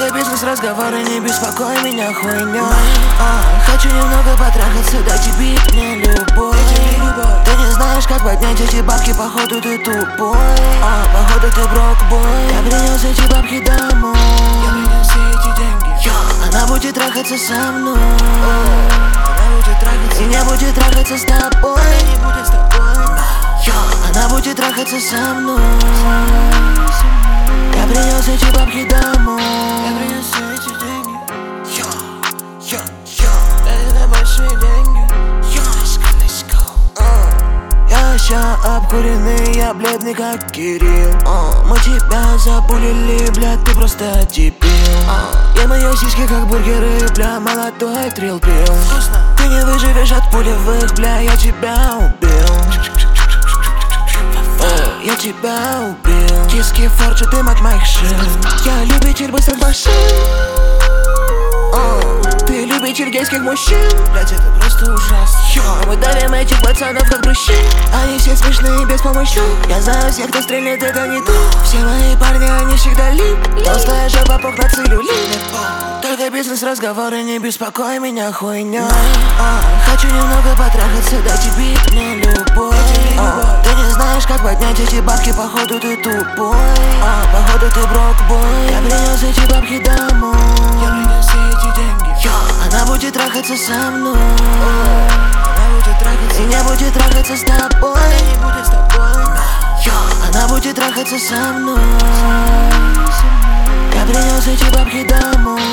Только бизнес, разговоры, не беспокой меня хуйней. Хочу немного потрахаться, дайте бит мне любовь. Ты не знаешь, как поднять эти бабки, походу ты тупой. Походу ты брокбой. Я принес эти бабки домой. Я принес эти деньги. Она будет трахаться со мной. Она будет трахаться. И не будет трахаться с тобой. Она не будет с тобой. Она будет трахаться со мной. Я принес эти бабки домой. Я принес эти деньги. Это большие деньги. Let's go. Я еще обкуренный, я бледный как Кирилл. Мы тебя запулили, блядь, ты просто дебил. Я мои сиськи как бургеры, бля, молодой трил пил. Ты не выживешь от пулевых, бля, я тебя убил. Я тебя убил. Киски форджи, дым от моих шин. Я любитель быстрых машин. Ты любитель гейских мужчин. Блять, это просто ужасно. Мы давим этих пацанов как мужчин. Они все смешные без помощи. Я знаю всех, кто стрельнет, это не то. Все мои парни, они всегда лип. Толстая жопа, пух на целлюлит. Только бизнес, разговоры, не беспокой меня хуйней. Хочу немного потрахаться, дайте бит мне любовь. Ты не знаешь, как поднять эти бабки, походу ты тупой. Походу ты брокбой. Я принес эти бабки домой. Я принес эти деньги. Она будет трахаться со мной. Она будет трахаться. И не будет трахаться с тобой. Она не будет с тобой. Она будет трахаться со мной. Я принес эти бабки домой.